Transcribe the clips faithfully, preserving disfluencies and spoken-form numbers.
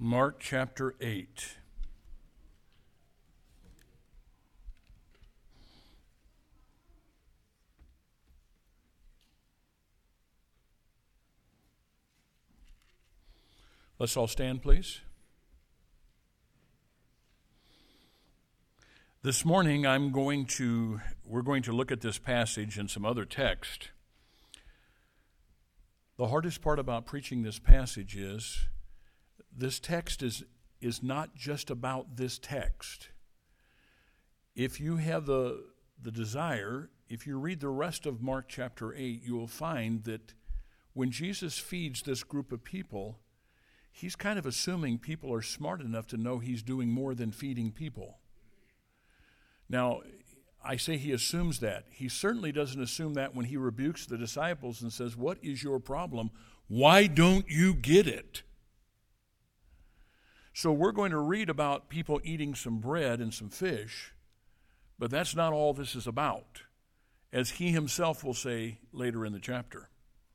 Mark chapter eight. Let's all stand, please. This morning I'm going to, we're going to look at this passage and some other text. The hardest part about preaching this passage is this text is, is not just about this text. If you have the, the desire, if you read the rest of Mark chapter eight, you will find that when Jesus feeds this group of people, he's kind of assuming people are smart enough to know he's doing more than feeding people. Now, I say he assumes that. He certainly doesn't assume that when he rebukes the disciples and says, "What is your problem? Why don't you get it?" So we're going to read about people eating some bread and some fish, but that's not all this is about, as he himself will say later in the chapter.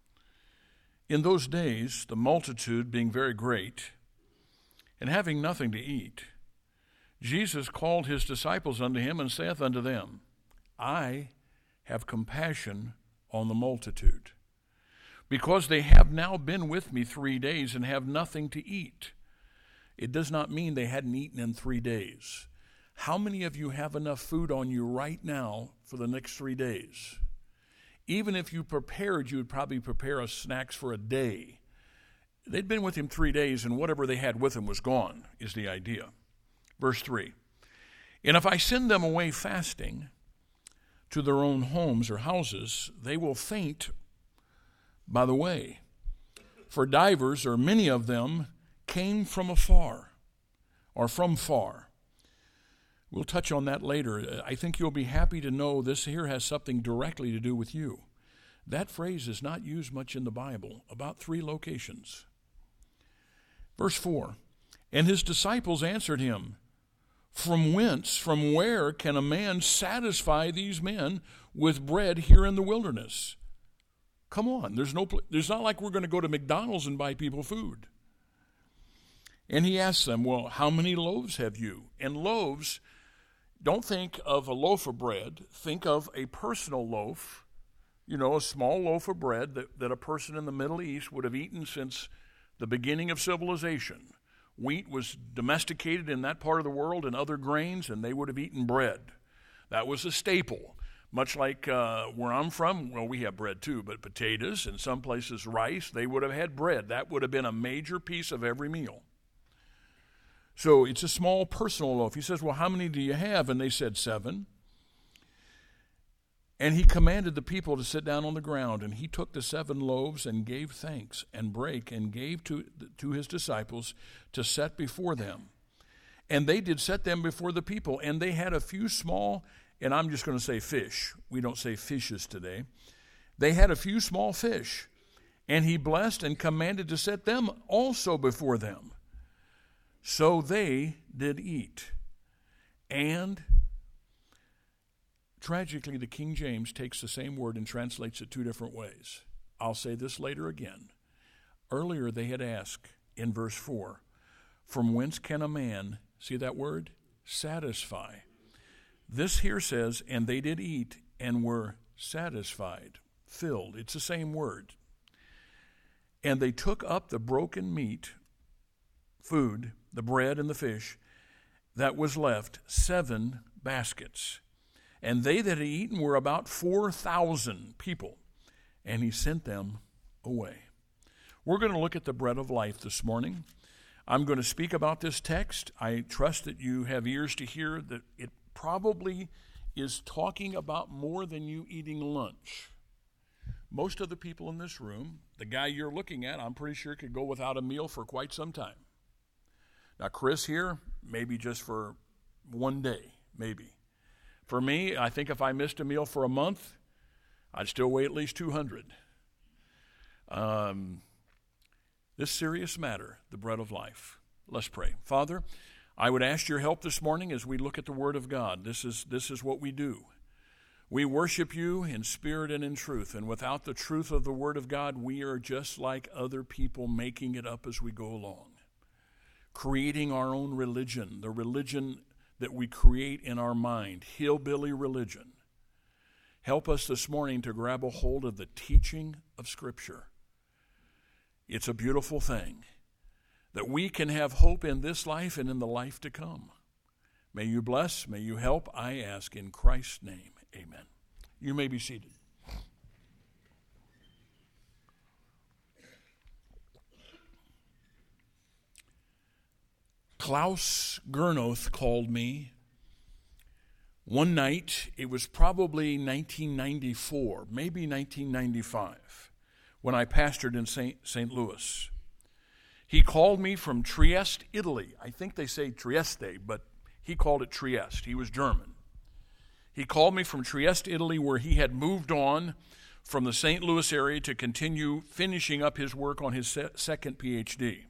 In those days, the multitude being very great, and having nothing to eat, Jesus called his disciples unto him, and saith unto them, I have compassion on the multitude, because they have now been with me three days, and have nothing to eat. It does not mean they hadn't eaten in three days. How many of you have enough food on you right now for the next three days? Even if you prepared, you would probably prepare us snacks for a day. They'd been with him three days, and whatever they had with them was gone, is the idea. Verse three, and if I send them away fasting to their own homes or houses, they will faint by the way. For divers, or many of them, came from afar, or from far. We'll touch on that later. I think you'll be happy to know this here has something directly to do with you. That phrase is not used much in the Bible, about three locations. Verse four, and his disciples answered him, From whence, from where can a man satisfy these men with bread here in the wilderness? Come on, there's no, there's not like we're going to go to McDonald's and buy people food. And he asks them, well, how many loaves have you? And loaves, don't think of a loaf of bread. Think of a personal loaf, you know, a small loaf of bread that, that a person in the Middle East would have eaten since the beginning of civilization. Wheat was domesticated in that part of the world and other grains, and they would have eaten bread. That was a staple. Much like uh, where I'm from, well, we have bread too, but potatoes, and some places rice, they would have had bread. That would have been a major piece of every meal. So it's a small personal loaf. He says, well, how many do you have? And they said, seven. And he commanded the people to sit down on the ground, and he took the seven loaves and gave thanks and brake and gave to, to his disciples to set before them. And they did set them before the people, and they had a few small, and I'm just going to say fish. We don't say fishes today. They had a few small fish, and he blessed and commanded to set them also before them. So they did eat. And tragically, the King James takes the same word and translates it two different ways. I'll say this later again. Earlier they had asked in verse four, from whence can a man, see that word? Satisfy. This here says, and they did eat and were satisfied, filled. It's the same word. And they took up the broken meat, food, the bread and the fish, that was left, seven baskets. And they that had eaten were about four thousand people, and he sent them away. We're going to look at the bread of life this morning. I'm going to speak about this text. I trust that you have ears to hear that it probably is talking about more than you eating lunch. Most of the people in this room, the guy you're looking at, I'm pretty sure could go without a meal for quite some time. Now, Chris here, maybe just for one day, maybe. For me, I think if I missed a meal for a month, I'd still weigh at least two hundred. Um, this serious matter, the bread of life. Let's pray. Father, I would ask your help this morning as we look at the Word of God. This is, this is what we do. We worship you in spirit and in truth, and without the truth of the Word of God, we are just like other people making it up as we go along. creating our own religion, the religion that we create in our mind, hillbilly religion. Help us this morning to grab a hold of the teaching of Scripture. It's a beautiful thing that we can have hope in this life and in the life to come. May you bless, may you help, I ask in Christ's name. Amen. You may be seated. Klaus Gernot called me one night. It was probably nineteen ninety-four, maybe nineteen ninety-five, when I pastored in Saint Saint Louis. He called me from Trieste, Italy. I think they say Trieste, but he called it Trieste. He was German. He called me from Trieste, Italy, where he had moved on from the Saint Louis area to continue finishing up his work on his se- second P H D.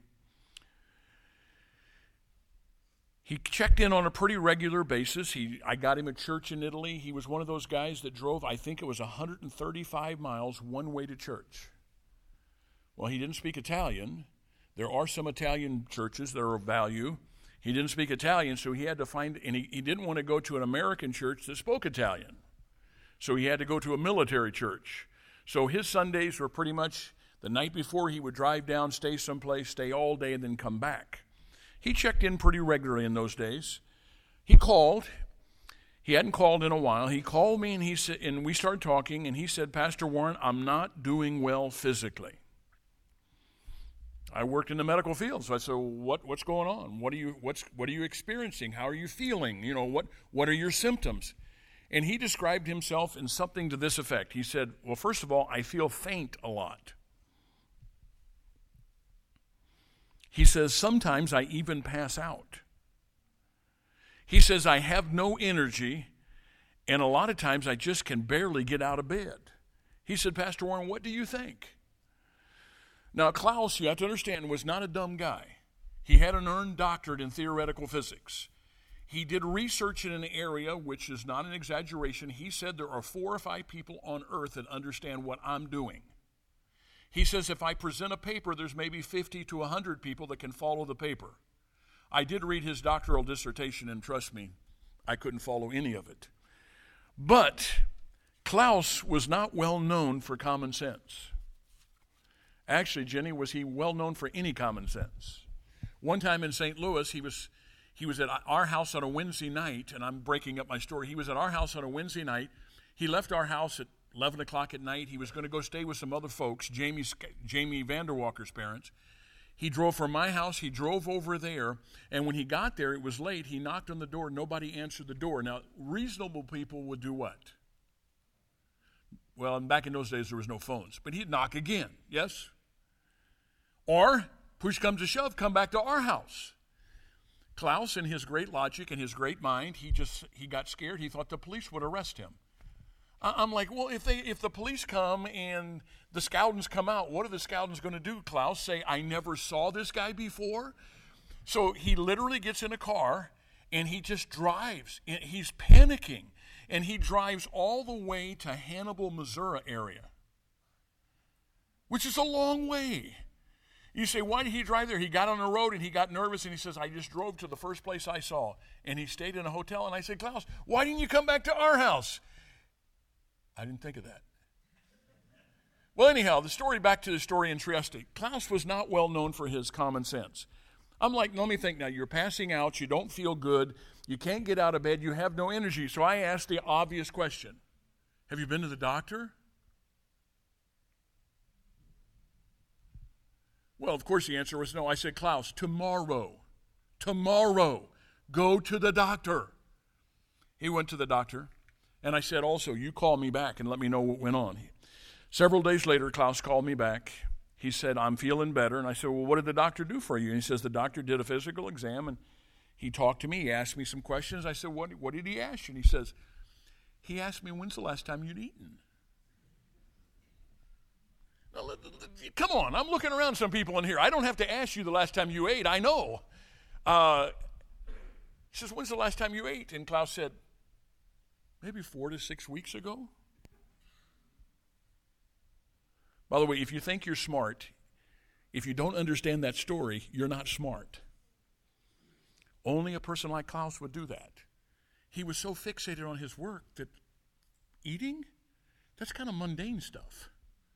He checked in on a pretty regular basis. He, I got him a church in Italy. He was one of those guys that drove, I think it was one hundred thirty-five miles one way to church. Well, he didn't speak Italian. There are some Italian churches that are of value. He didn't speak Italian, so he had to find, and he, he didn't want to go to an American church that spoke Italian. So he had to go to a military church. So his Sundays were pretty much the night before he would drive down, stay someplace, stay all day, and then come back. He checked in pretty regularly in those days. He called. He hadn't called in a while. He called me, and he said, and we started talking, and he said, Pastor Warren, I'm not doing well physically. I worked in the medical field, so I said, what, what's going on? What are you, what's, what are you experiencing? How are you feeling? You know, what, what are your symptoms? And he described himself in something to this effect. He said, well, first of all, I feel faint a lot. He says, sometimes I even pass out. He says, I have no energy, and a lot of times I just can barely get out of bed. He said, Pastor Warren, what do you think? Now, Klaus, you have to understand, was not a dumb guy. He had an earned doctorate in theoretical physics. He did research in an area, which is not an exaggeration. He said there are four or five people on earth that understand what I'm doing. He says if I present a paper, there's maybe fifty to one hundred people that can follow the paper. I did read his doctoral dissertation, and trust me, I couldn't follow any of it. But Klaus was not well known for common sense. Actually, Jenny, was he well known for any common sense? One time in Saint Louis, he was he was at our house on a Wednesday night, and I'm breaking up my story. He was at our house on a Wednesday night. He left our house at eleven o'clock at night. He was going to go stay with some other folks, Jamie, Jamie Vanderwalker's parents. He drove from my house. He drove over there, and when he got there, it was late. He knocked on the door. Nobody answered the door. Now, reasonable people would do what? Well, back in those days, there was no phones, but he'd knock again, yes? Or, push comes to shove, come back to our house. Klaus, in his great logic and his great mind, he just, he got scared. He thought the police would arrest him. I'm like, well, if they, if the police come and the Scoutins come out, what are the Scoutins going to do, Klaus? Say, I never saw this guy before? So he literally gets in a car and he just drives. He's panicking. And he drives all the way to Hannibal, Missouri area, which is a long way. You say, why did he drive there? He got on the road and he got nervous and he says, I just drove to the first place I saw. And he stayed in a hotel. And I said, Klaus, why didn't you come back to our house? I didn't think of that. Well, anyhow, the story, back to the story in Trieste. Klaus was not well known for his common sense. I'm like, let me think now. You're passing out. You don't feel good. You can't get out of bed. You have no energy. So I asked the obvious question. Have you been to the doctor? Well, of course, the answer was no. I said, Klaus, tomorrow, tomorrow, go to the doctor. He went to the doctor, and I said, also, you call me back and let me know what went on. Several days later, Klaus called me back. He said, I'm feeling better. And I said, well, what did the doctor do for you? And he says, the doctor did a physical exam, and he talked to me. He asked me some questions. I said, what, what did he ask you? And he says, he asked me, when's the last time you'd eaten? Now, come on, I'm looking around some people in here. I don't have to ask you the last time you ate. I know. Uh, he says, when's the last time you ate? And Klaus said, maybe four to six weeks ago. By the way, if you think you're smart, if you don't understand that story, you're not smart. Only a person like Klaus would do that. He was so fixated on his work that eating, that's kind of mundane stuff.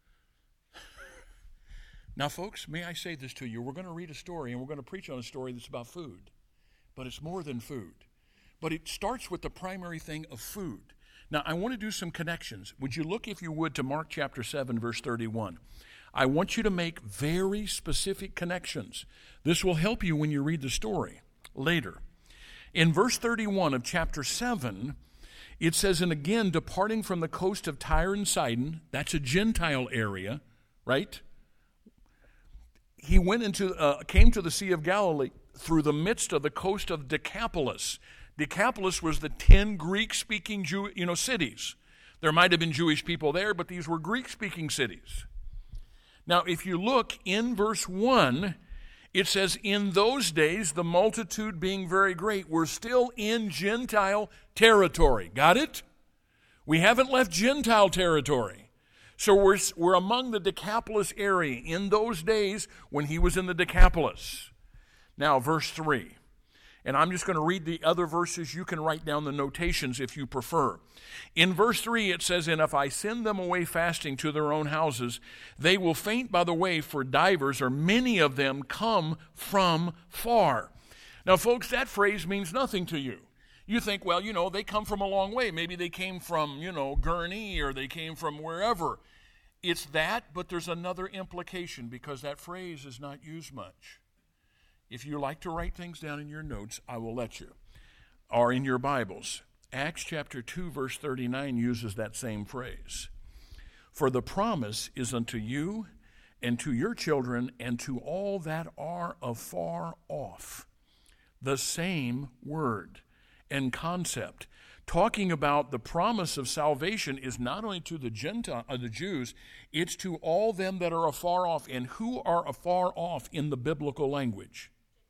Now, folks, may I say this to you? We're going to read a story, and we're going to preach on a story that's about food. But it's more than food. But it starts with the primary thing of food. Now, I want to do some connections. Would you look, if you would, to Mark chapter seven, verse thirty-one. I want you to make very specific connections. This will help you when you read the story later. In verse thirty-one of chapter seven, it says, and again, departing from the coast of Tyre and Sidon, that's a Gentile area, right? He went into, uh, came to the Sea of Galilee through the midst of the coast of Decapolis. Decapolis was the ten Greek-speaking Jew, you know, cities. There might have been Jewish people there, but these were Greek-speaking cities. Now, if you look in verse one, it says, in those days, the multitude being very great, we're still in Gentile territory. Got it? We haven't left Gentile territory. So we're, we're among the Decapolis area in those days when he was in the Decapolis. Now, verse three. And I'm just going to read the other verses. You can write down the notations if you prefer. In verse three, it says, and if I send them away fasting to their own houses, they will faint by the way, for divers, or many of them, come from far. Now, folks, that phrase means nothing to you. You think, well, you know, they come from a long way. Maybe they came from, you know, Gurnee, or they came from wherever. It's that, but there's another implication, because that phrase is not used much. If you like to write things down in your notes, I will let you, or in your Bibles. Acts chapter two, verse thirty-nine uses that same phrase. For the promise is unto you and to your children and to all that are afar off. The same word and concept. Talking about the promise of salvation is not only to the Gentile, uh, the Jews, it's to all them that are afar off. And who are afar off in the biblical language?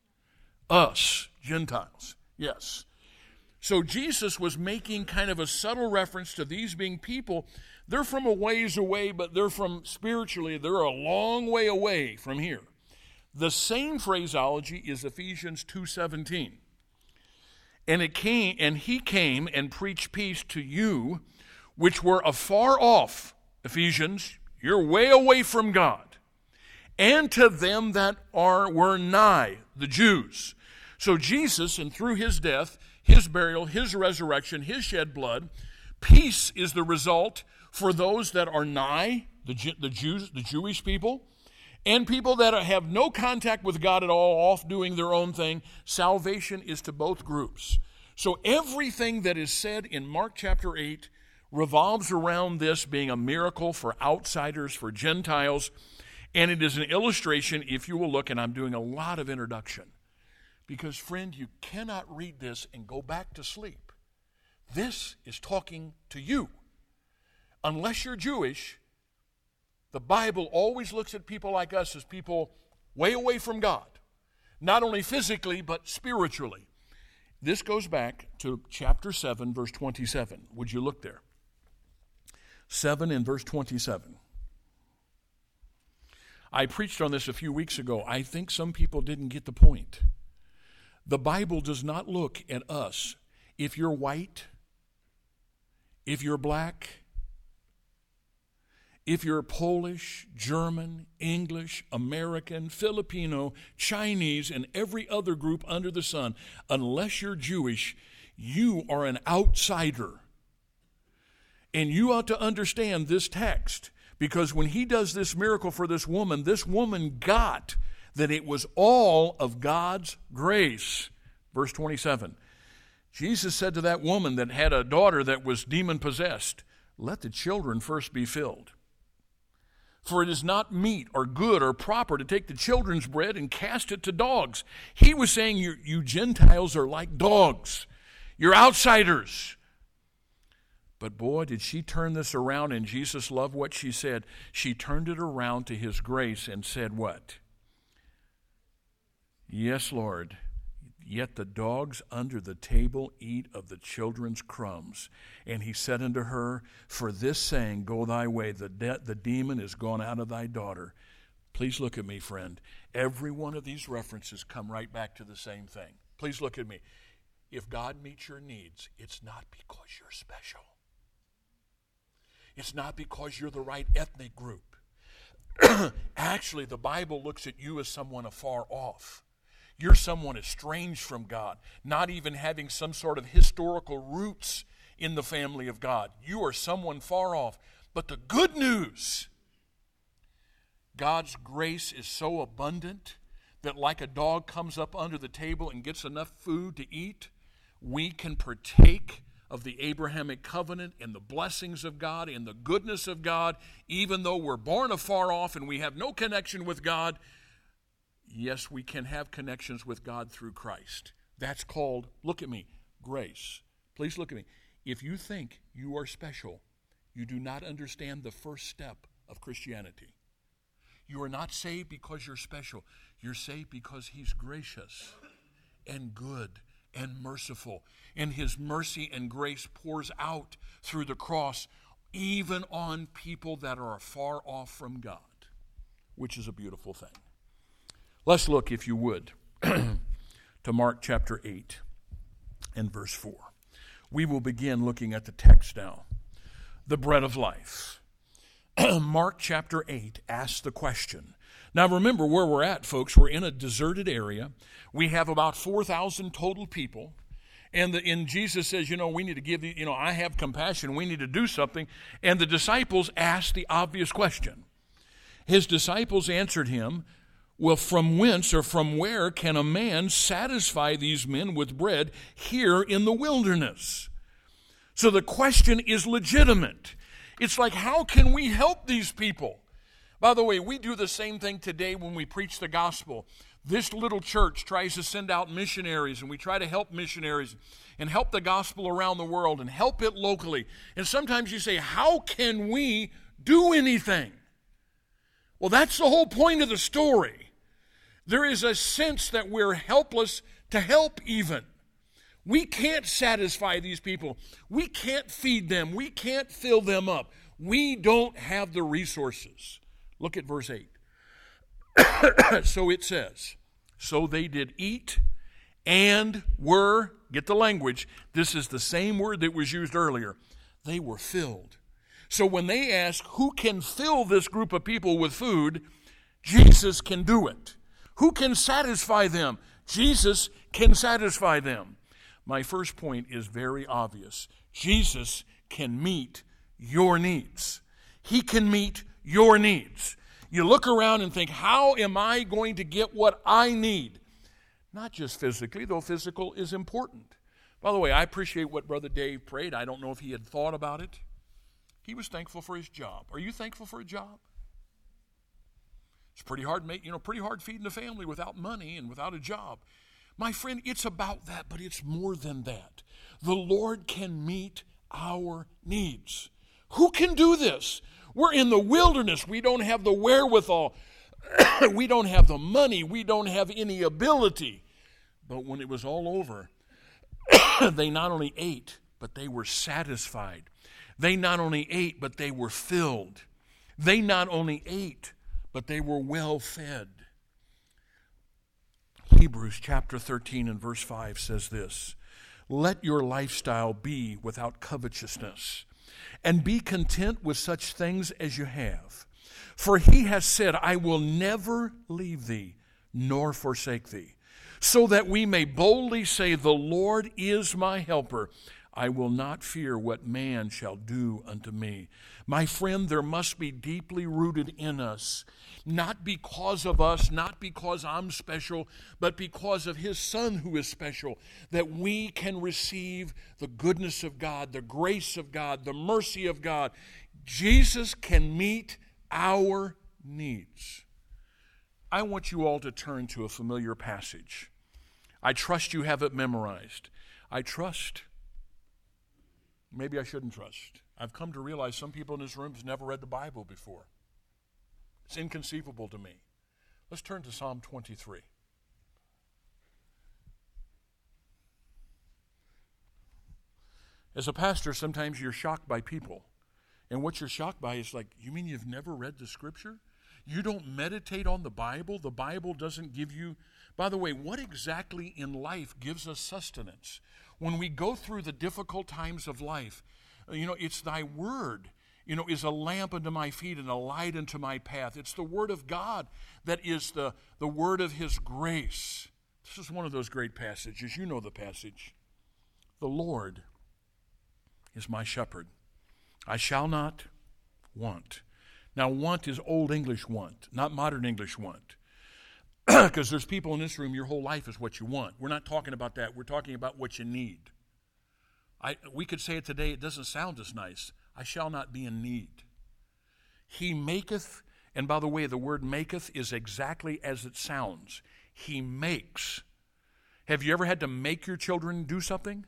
Us, Gentiles, yes. So Jesus was making kind of a subtle reference to these being people. They're from a ways away, but they're from spiritually, they're a long way away from here. The same phraseology is Ephesians two seventeen. And it came, and he came and preached peace to you, which were afar off, Ephesians, you're way away from God, and to them that are were nigh, the Jews. So Jesus, and through his death, his burial, his resurrection, his shed blood, peace is the result for those that are nigh, the, the Jews, the Jewish people, and people that have no contact with God at all, off doing their own thing. Salvation is to both groups. So everything that is said in Mark chapter eight revolves around this being a miracle for outsiders, for Gentiles, and it is an illustration, if you will look, and I'm doing a lot of introduction, because, friend, you cannot read this and go back to sleep. This is talking to you. Unless you're Jewish, the Bible always looks at people like us as people way away from God, not only physically, but spiritually. This goes back to chapter seven, verse twenty-seven. Would you look there? seven and verse twenty-seven. I preached on this a few weeks ago. I think some people didn't get the point. The Bible does not look at us. If you're white, if you're black, if you're Polish, German, English, American, Filipino, Chinese, and every other group under the sun, unless you're Jewish, you are an outsider. And you ought to understand this text, because when he does this miracle for this woman, this woman got that it was all of God's grace. Verse twenty-seven. Jesus said to that woman that had a daughter that was demon-possessed, let the children first be filled. For it is not meet or good or proper to take the children's bread and cast it to dogs. He was saying you, you Gentiles are like dogs. You're outsiders. But boy, did she turn this around, and Jesus loved what she said. She turned it around to his grace and said what? Yes, Lord. Yet the dogs under the table eat of the children's crumbs. And he said unto her, for this saying, go thy way, the, de- the demon is gone out of thy daughter. Please look at me, friend. Every one of these references come right back to the same thing. Please look at me. If God meets your needs, it's not because you're special. It's not because you're the right ethnic group. Actually, the Bible looks at you as someone afar off. You're someone estranged from God, not even having some sort of historical roots in the family of God. You are someone far off. But the good news, God's grace is so abundant that like a dog comes up under the table and gets enough food to eat, we can partake of the Abrahamic covenant and the blessings of God and the goodness of God, even though we're born afar off and we have no connection with God. Yes, we can have connections with God through Christ. That's called, look at me, grace. Please look at me. If you think you are special, you do not understand the first step of Christianity. You are not saved because you're special. You're saved because He's gracious and good and merciful. And His mercy and grace pours out through the cross even on people that are far off from God, which is a beautiful thing. Let's look, if you would, to Mark chapter eight and verse four. We will begin looking at the text now. The bread of life. Mark chapter eight asks the question. Now remember where we're at, folks. We're in a deserted area. We have about four thousand total people. And, the, and Jesus says, you know, we need to give, the, you know, I have compassion. We need to do something. And the disciples asked the obvious question. His disciples answered him, well, from whence or from where can a man satisfy these men with bread here in the wilderness? So the question is legitimate. It's like, how can we help these people? By the way, we do the same thing today when we preach the gospel. This little church tries to send out missionaries, and we try to help missionaries and help the gospel around the world and help it locally. And sometimes you say, how can we do anything? Well, that's the whole point of the story. There is a sense that we're helpless to help even. We can't satisfy these people. We can't feed them. We can't fill them up. We don't have the resources. Look at verse eight. So it says, so they did eat and were, get the language, this is the same word that was used earlier, they were filled. So when they ask who can fill this group of people with food, Jesus can do it. Who can satisfy them? Jesus can satisfy them. My first point is very obvious. Jesus can meet your needs. He can meet your needs. You look around and think, how am I going to get what I need? Not just physically, though physical is important. By the way, I appreciate what Brother Dave prayed. I don't know if he had thought about it. He was thankful for his job. Are you thankful for a job? It's pretty hard, you know, pretty hard feeding a family without money and without a job. My friend, it's about that, but it's more than that. The Lord can meet our needs. Who can do this? We're in the wilderness. We don't have the wherewithal. We don't have the money. We don't have any ability. But when it was all over, they not only ate, but they were satisfied. They not only ate, but they were filled. They not only ate, but they were well fed. Hebrews chapter thirteen and verse five says this, let your lifestyle be without covetousness, and be content with such things as you have. For he has said, I will never leave thee, nor forsake thee, so that we may boldly say, the Lord is my helper. I will not fear what man shall do unto me. My friend, there must be deeply rooted in us, not because of us, not because I'm special, but because of his Son who is special, that we can receive the goodness of God, the grace of God, the mercy of God. Jesus can meet our needs. I want you all to turn to a familiar passage. I trust you have it memorized. I trust. Maybe I shouldn't trust. I've come to realize some people in this room have never read the Bible before. It's inconceivable to me. Let's turn to Psalm twenty-three. As a pastor, sometimes you're shocked by people. And what you're shocked by is like, you mean you've never read the Scripture? You don't meditate on the Bible? The Bible doesn't give you By the way, what exactly in life gives us sustenance? When we go through the difficult times of life, you know, it's thy word, you know, is a lamp unto my feet and a light unto my path. It's the word of God that is the, the word of his grace. This is one of those great passages. You know the passage. The Lord is my shepherd. I shall not want. Now, want is Old English want, not modern English want. Because there's people in this room, your whole life is what you want. We're not talking about that. We're talking about what you need. I, we could say it today, it doesn't sound as nice. I shall not be in need. He maketh, and by the way, the word maketh is exactly as it sounds. He makes. Have you ever had to make your children do something?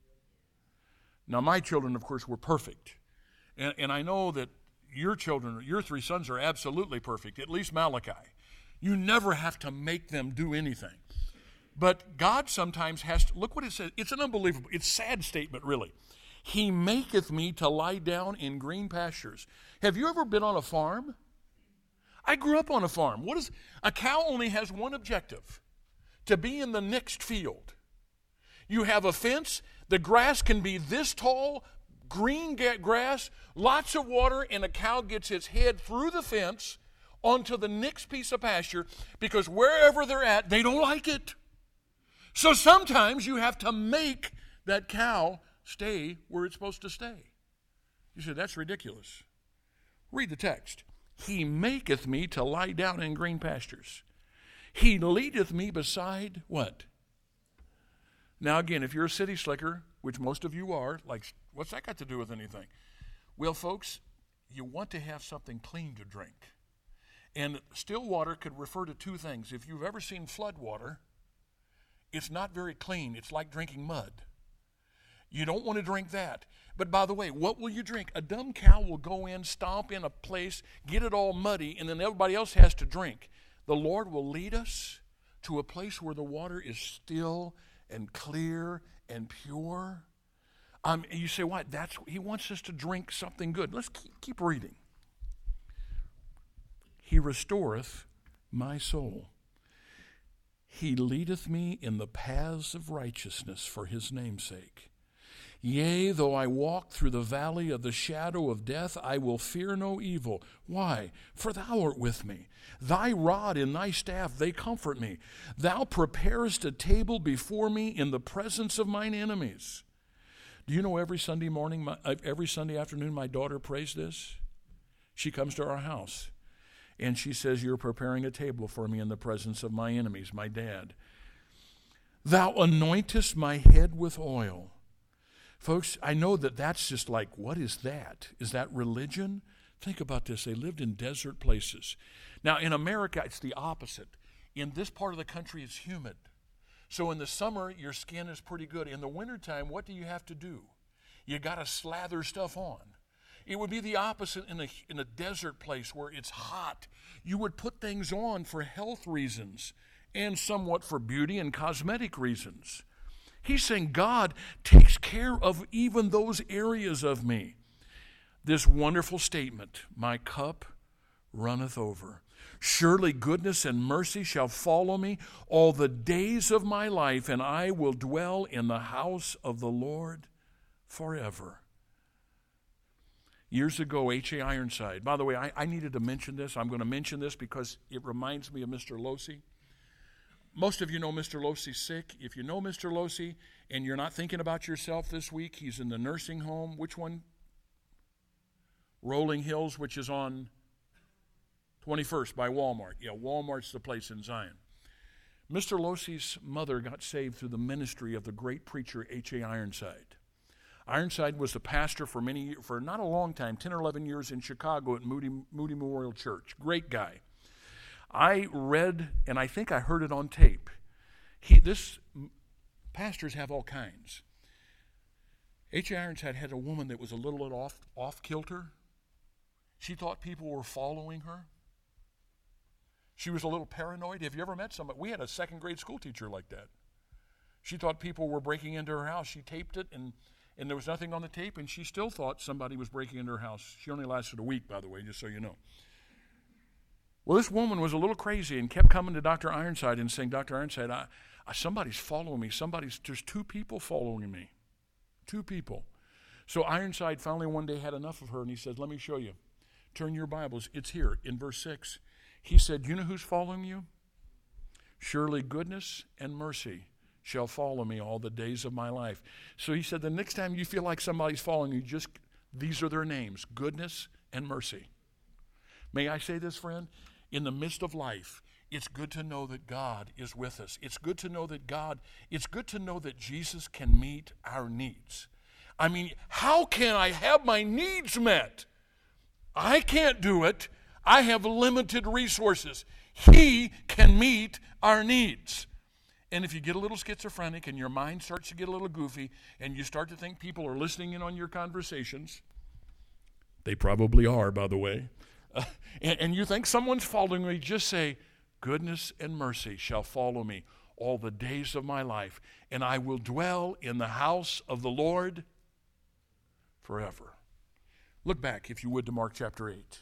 Now, my children, of course, were perfect. And, and I know that your children, your three sons are absolutely perfect, at least Malachi. You never have to make them do anything. But God sometimes has to, look what it says. It's an unbelievable, it's a sad statement, really. He maketh me to lie down in green pastures. Have you ever been on a farm? I grew up on a farm. What is, a cow only has one objective, to be in the next field. You have a fence, the grass can be this tall, green grass, lots of water, and a cow gets its head through the fence onto the next piece of pasture, because wherever they're at, they don't like it. So sometimes you have to make that cow stay where it's supposed to stay. You say, that's ridiculous. Read the text. He maketh me to lie down in green pastures. He leadeth me beside what? Now again, if you're a city slicker, which most of you are, like, what's that got to do with anything? Well, folks, you want to have something clean to drink. And still water could refer to two things. If you've ever seen flood water, it's not very clean. It's like drinking mud. You don't want to drink that. But by the way, what will you drink? A dumb cow will go in, stomp in a place, get it all muddy, and then everybody else has to drink. The Lord will lead us to a place where the water is still and clear and pure. Um, and you say, what? That's, he wants us to drink something good. Let's keep, keep reading. He restoreth my soul. He leadeth me in the paths of righteousness for his name's sake. Yea, though I walk through the valley of the shadow of death, I will fear no evil. Why? For thou art with me. Thy rod and thy staff, they comfort me. Thou preparest a table before me in the presence of mine enemies. Do you know every Sunday morning, my, every Sunday afternoon, my daughter prays this? She comes to our house. And she says, you're preparing a table for me in the presence of my enemies, my dad. Thou anointest my head with oil. Folks, I know that that's just like, what is that? Is that religion? Think about this. They lived in desert places. Now, in America, it's the opposite. In this part of the country, it's humid. So in the summer, your skin is pretty good. In the wintertime, what do you have to do? You got to slather stuff on. It would be the opposite in a, in a desert place where it's hot. You would put things on for health reasons and somewhat for beauty and cosmetic reasons. He's saying God takes care of even those areas of me. This wonderful statement, my cup runneth over. Surely goodness and mercy shall follow me all the days of my life, and I will dwell in the house of the Lord forever. Years ago, H A Ironside. By the way, I, I needed to mention this. I'm going to mention this because it reminds me of Mister Losey. Most of you know Mister Losey's sick. If you know Mister Losey and you're not thinking about yourself this week, he's in the nursing home. Which one? Rolling Hills, which is on twenty-first by Walmart. Yeah, Walmart's the place in Zion. Mister Losey's mother got saved through the ministry of the great preacher H A Ironside. Ironside was the pastor for many, for not a long time, ten or eleven years in Chicago at Moody, Moody Memorial Church. Great guy. I read, and I think I heard it on tape. He, this pastors have all kinds. H A Ironside had a woman that was a little bit off, off kilter. She thought people were following her. She was a little paranoid. Have you ever met somebody? We had a second grade school teacher like that. She thought people were breaking into her house. She taped it, and And there was nothing on the tape, and she still thought somebody was breaking into her house. She only lasted a week, by the way, just so you know. Well, this woman was a little crazy and kept coming to Doctor Ironside and saying, Doctor Ironside, I, I, somebody's following me. Somebody's, there's two people following me. Two people. So Ironside finally one day had enough of her, and he said, let me show you. Turn your Bibles. It's here in verse six. He said, you know who's following you? Surely goodness and mercy shall follow me all the days of my life. So he said, the next time you feel like somebody's following you, just, these are their names, goodness and mercy. May I say this, friend? In the midst of life, it's good to know that God is with us. It's good to know that God, it's good to know that Jesus can meet our needs. I mean, how can I have my needs met? I can't do it. I have limited resources. He can meet our needs. And if you get a little schizophrenic and your mind starts to get a little goofy and you start to think people are listening in on your conversations, they probably are, by the way, uh, and, and you think someone's following me, just say, goodness and mercy shall follow me all the days of my life, and I will dwell in the house of the Lord forever. Look back, if you would, to Mark chapter eight.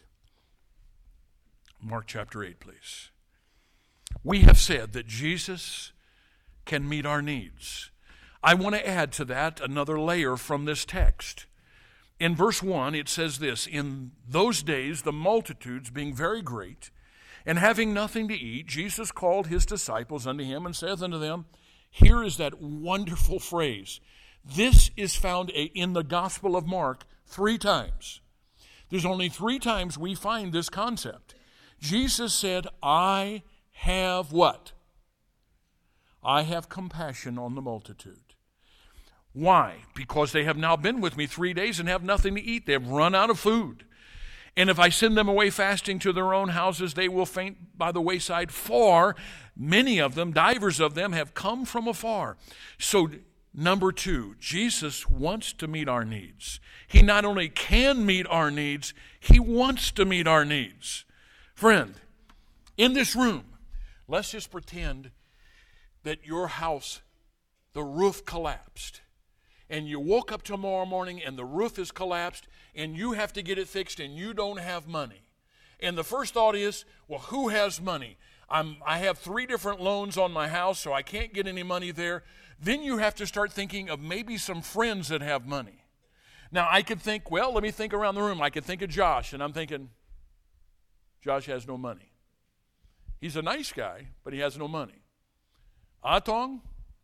Mark chapter eight, please. We have said that Jesus can meet our needs. I want to add to that another layer from this text. In verse one, it says this, in those days the multitudes being very great, and having nothing to eat, Jesus called his disciples unto him, and saith unto them, here is that wonderful phrase. This is found in the Gospel of Mark three times. There's only three times we find this concept. Jesus said, I have what? I have compassion on the multitude. Why? Because they have now been with me three days and have nothing to eat. They have run out of food. And if I send them away fasting to their own houses, they will faint by the wayside. For many of them, divers of them, have come from afar. So, number two, Jesus wants to meet our needs. He not only can meet our needs, he wants to meet our needs. Friend, in this room, let's just pretend that your house, the roof collapsed. And you woke up tomorrow morning and the roof is collapsed and you have to get it fixed and you don't have money. And the first thought is, well, who has money? I'm, I have three different loans on my house, so I can't get any money there. Then you have to start thinking of maybe some friends that have money. Now, I could think, well, let me think around the room. I could think of Josh, and I'm thinking, Josh has no money. He's a nice guy, but he has no money. Atong,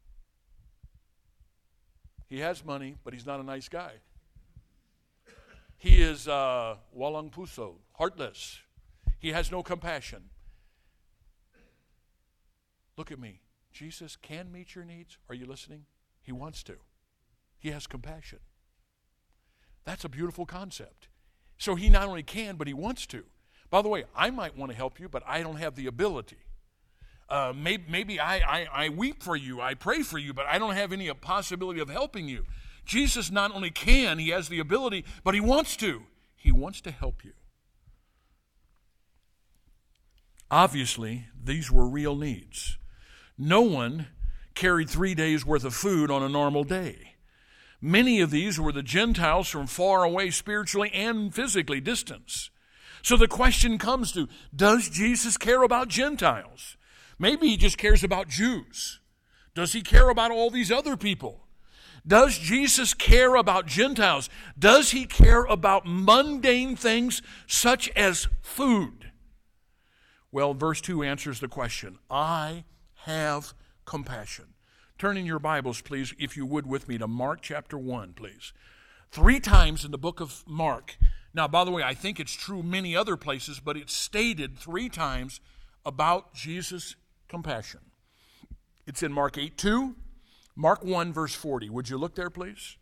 he has money, but he's not a nice guy. He is uh, walang puso, heartless. He has no compassion. Look at me. Jesus can meet your needs. Are you listening? He wants to. He has compassion. That's a beautiful concept. So he not only can, but he wants to. By the way, I might want to help you, but I don't have the ability. Uh, maybe maybe I, I, I weep for you, I pray for you, but I don't have any possibility of helping you. Jesus not only can, he has the ability, but he wants to. He wants to help you. Obviously, these were real needs. No one carried three days' worth of food on a normal day. Many of these were the Gentiles from far away spiritually and physically distance. So the question comes to, does Jesus care about Gentiles? Maybe he just cares about Jews. Does he care about all these other people? Does Jesus care about Gentiles? Does he care about mundane things such as food? Well, verse two answers the question. I have compassion. Turn in your Bibles, please, if you would, with me to Mark chapter one, please. Three times in the book of Mark. Now, by the way, I think it's true many other places, but it's stated three times about Jesus' compassion. It's in Mark eight two, Mark one, verse forty. Would you look there, please?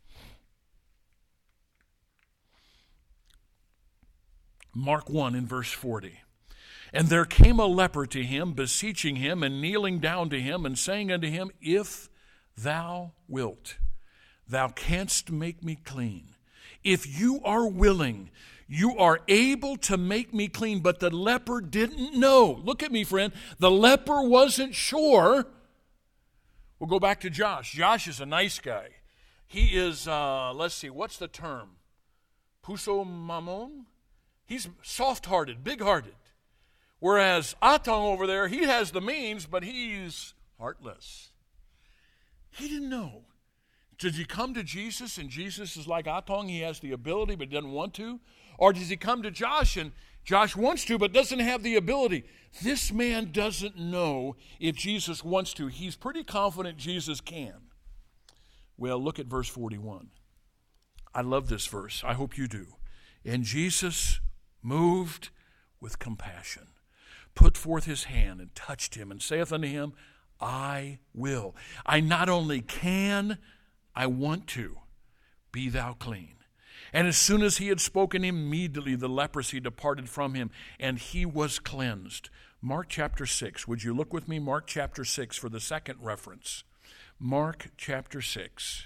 Mark one in verse forty. And there came a leper to him, beseeching him, and kneeling down to him, and saying unto him, If thou wilt, thou canst make me clean. If you are willing, you are able to make me clean. But the leper didn't know. Look at me, friend. The leper wasn't sure. We'll go back to Josh. Josh is a nice guy. He is, uh, let's see, what's the term? Puso mamon? He's soft-hearted, big-hearted. Whereas Atong over there, he has the means, but he's heartless. He didn't know. Did he come to Jesus and Jesus is like Atong, he has the ability but doesn't want to? Or does he come to Josh and Josh wants to but doesn't have the ability? This man doesn't know if Jesus wants to. He's pretty confident Jesus can. Well, look at verse forty-one. I love this verse. I hope you do. And Jesus, moved with compassion, put forth his hand and touched him and saith unto him, I will. I not only can, I want to. Be thou clean. And as soon as he had spoken, immediately the leprosy departed from him, and he was cleansed. Mark chapter six. Would you look with me? Mark chapter six for the second reference. Mark chapter six.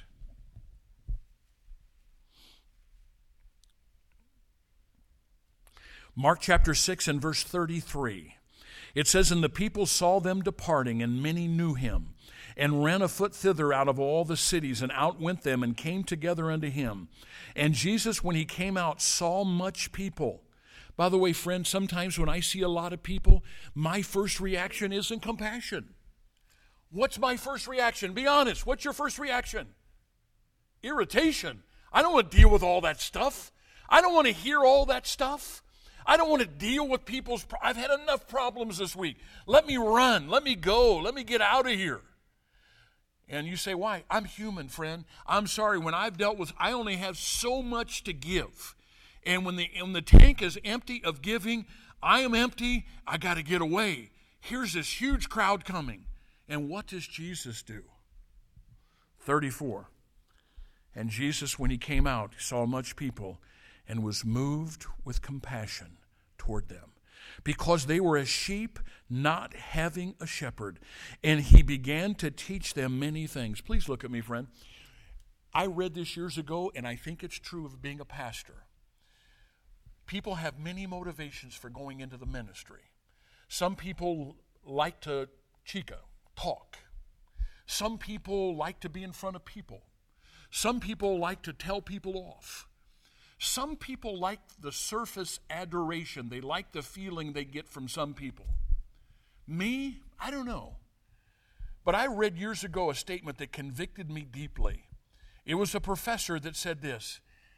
Mark chapter six and verse thirty-three. It says, And the people saw them departing, and many knew him, and ran afoot thither out of all the cities, and outwent them, and came together unto him. And Jesus, when he came out, saw much people. By the way, friend, sometimes when I see a lot of people, my first reaction isn't compassion. What's my first reaction? Be honest. What's your first reaction? Irritation. I don't want to deal with all that stuff. I don't want to hear all that stuff. I don't want to deal with people's... Pro- I've had enough problems this week. Let me run. Let me go. Let me get out of here. And you say, why? I'm human, friend. I'm sorry. When I've dealt with... I only have so much to give. And when the, when the tank is empty of giving, I am empty. I got to get away. Here's this huge crowd coming. And what does Jesus do? thirty-four. And Jesus, when he came out, saw much people and was moved with compassion toward them, because they were as sheep not having a shepherd. And he began to teach them many things. Please look at me, friend. I read this years ago, and I think it's true of being a pastor. People have many motivations for going into the ministry. Some people like to chica, talk. Some people like to be in front of people. Some people like to tell people off. Some people like the surface adoration. They like the feeling they get from some people. Me, I don't know. But I read years ago a statement that convicted me deeply. It was a professor that said this: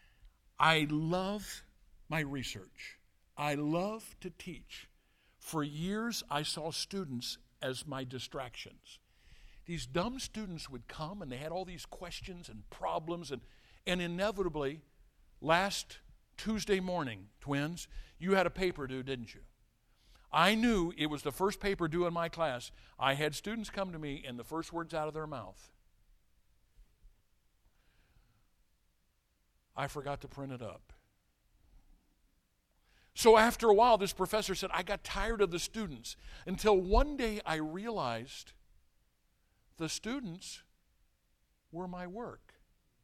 I love my research. I love to teach. For years, I saw students as my distractions. These dumb students would come, and they had all these questions and problems, and, and inevitably, last Tuesday morning, twins, you had a paper due, didn't you? I knew it was the first paper due in my class. I had students come to me, and the first words out of their mouth, I forgot to print it up. So after a while, this professor said, I got tired of the students, until one day I realized the students were my work.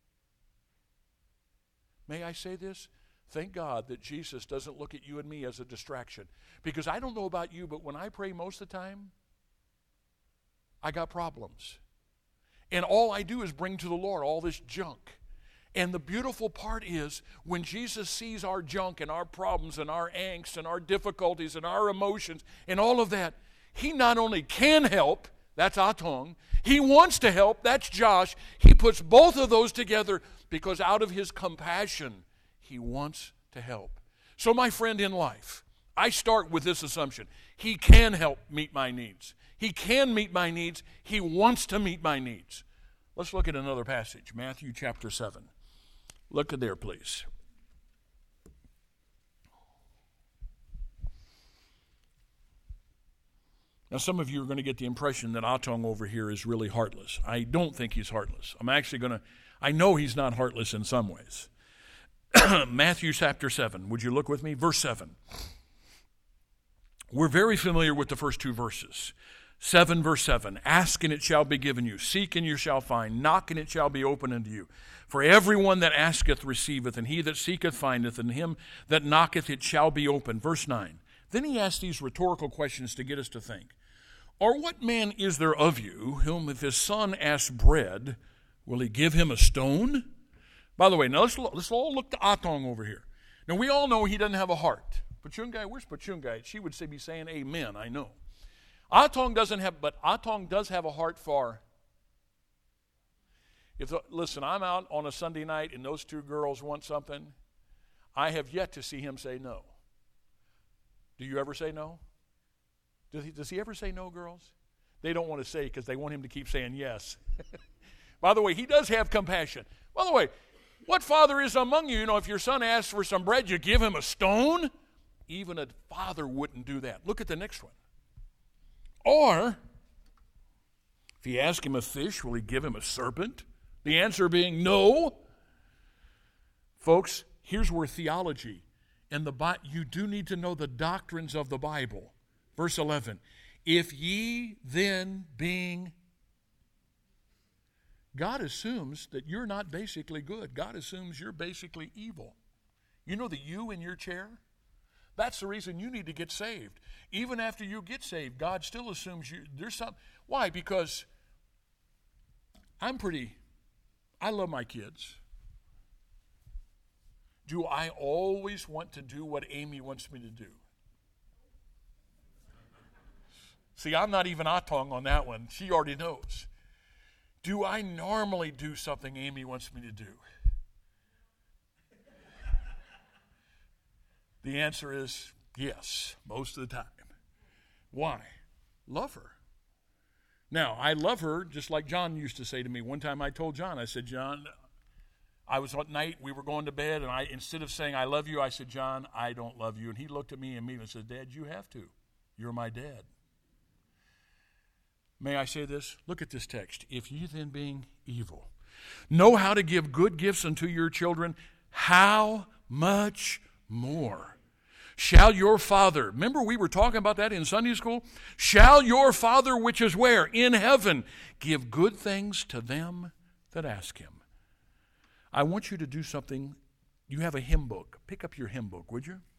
May I say this? Thank God that Jesus doesn't look at you and me as a distraction. Because I don't know about you, but when I pray most of the time, I got problems. And all I do is bring to the Lord all this junk. And the beautiful part is, when Jesus sees our junk and our problems and our angst and our difficulties and our emotions and all of that, he not only can help, that's Atong, he wants to help, that's Josh. He puts both of those together because out of his compassion, he wants to help. So my friend in life, I start with this assumption: he can help meet my needs. He can meet my needs. He wants to meet my needs. Let's look at another passage, Matthew chapter seven. Look at there, please. Now, some of you are going to get the impression that Atong over here is really heartless. I don't think he's heartless. I'm actually going to, I know he's not heartless in some ways. Matthew chapter seven. Would you look with me? Verse seven. We're very familiar with the first two verses. seven verse seven. Ask and it shall be given you. Seek and you shall find. Knock and it shall be opened unto you. For everyone that asketh receiveth, and he that seeketh findeth, and him that knocketh it shall be opened. Verse nine. Then he asks these rhetorical questions to get us to think. Or what man is there of you, whom if his son asks bread, will he give him a stone? By the way, now let's, let's all look to Atong over here. Now we all know he doesn't have a heart. Pachungai, where's Pachungai? She would say, be saying amen, I know. Atong doesn't have, but Atong does have a heart for, if the, listen, I'm out on a Sunday night and those two girls want something, I have yet to see him say no. Do you ever say no? Does he, does he ever say no, girls? They don't want to say because they want him to keep saying yes. By the way, he does have compassion. By the way, what father is among you, you know, if your son asks for some bread, you give him a stone? Even a father wouldn't do that. Look at the next one. Or, if he asks him a fish, will he give him a serpent? The answer being no. Folks, here's where theology and the Bible, you do need to know the doctrines of the Bible. Verse eleven, if ye then being, God assumes that you're not basically good. God assumes you're basically evil. You know the you in your chair? That's the reason you need to get saved. Even after you get saved, God still assumes you, there's something. Why? Because I'm pretty, I love my kids. Do I always want to do what Amy wants me to do? See, I'm not even Atong on that one. She already knows. Do I normally do something Amy wants me to do? The answer is yes, most of the time. Why? Love her. Now, I love her just like John used to say to me. One time I told John, I said, John, I was at night, we were going to bed, and I instead of saying I love you, I said, John, I don't love you. And he looked at me immediately and said, Dad, you have to. You're my dad. May I say this? Look at this text. If ye then being evil know how to give good gifts unto your children, how much more shall your Father, remember we were talking about that in Sunday school? Shall your Father which is where? In heaven, give good things to them that ask him. I want you to do something. You have a hymn book. Pick up your hymn book, would you?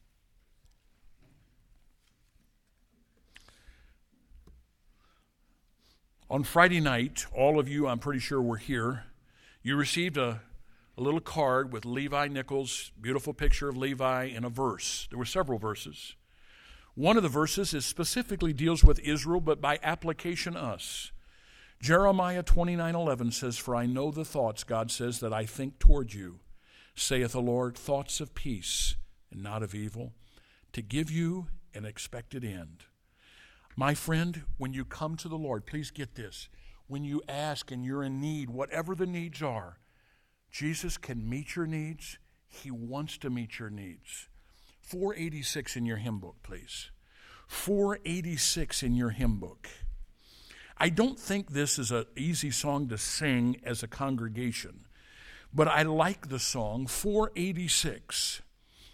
On Friday night, all of you, I'm pretty sure, were here. You received a, a little card with Levi Nichols, beautiful picture of Levi, and a verse. There were several verses. One of the verses is specifically deals with Israel, but by application us. Jeremiah twenty-nine eleven says, for I know the thoughts, God says, that I think toward you, saith the Lord, thoughts of peace and not of evil, to give you an expected end. My friend, when you come to the Lord, please get this. When you ask and you're in need, whatever the needs are, Jesus can meet your needs. He wants to meet your needs. four eighty-six in your hymn book, please. four eighty-six in your hymn book. I don't think this is an easy song to sing as a congregation, but I like the song, four eighty-six.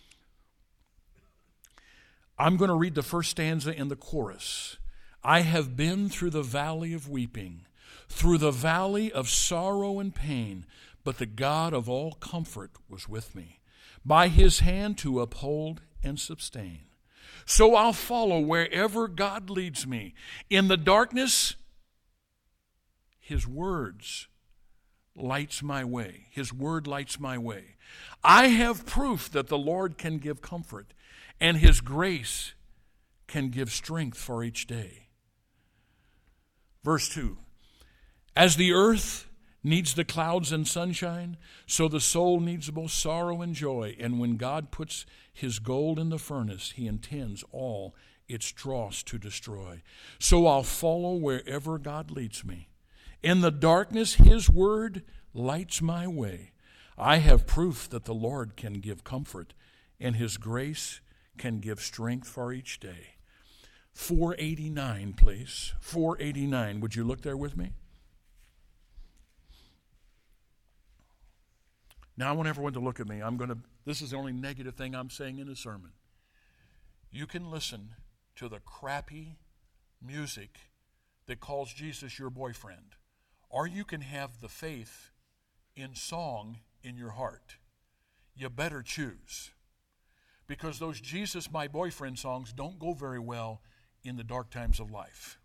I'm going to read the first stanza in the chorus. I have been through the valley of weeping, through the valley of sorrow and pain, but the God of all comfort was with me, by his hand to uphold and sustain. So I'll follow wherever God leads me. In the darkness, his words lights my way. His word lights my way. I have proof that the Lord can give comfort, and his grace can give strength for each day. Verse two, as the earth needs the clouds and sunshine, so the soul needs both sorrow and joy. And when God puts his gold in the furnace, he intends all its dross to destroy. So I'll follow wherever God leads me. In the darkness, his word lights my way. I have proof that the Lord can give comfort, and his grace can give strength for each day. four eighty-nine, please. four eighty-nine. Would you look there with me? Now I want everyone to look at me. I'm going to, this is the only negative thing I'm saying in a sermon. You can listen to the crappy music that calls Jesus your boyfriend, or you can have the faith in song in your heart. You better choose. Because those Jesus my boyfriend songs don't go very well in the dark times of life.